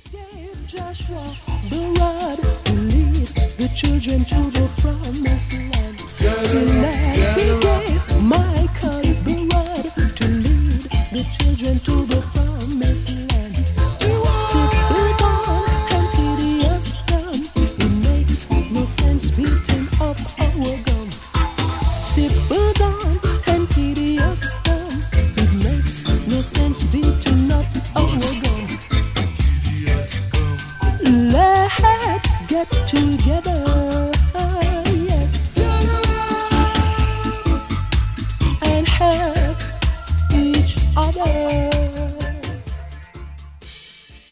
gave Joshua the rod to lead the children to the promised land. He gave Michael the rod to lead the children to the promised land. Simple dawn and tedious come. It makes no sense beating up our gun. Simple dawn and tedious come. It makes no sense beating up our gun. Let's get together.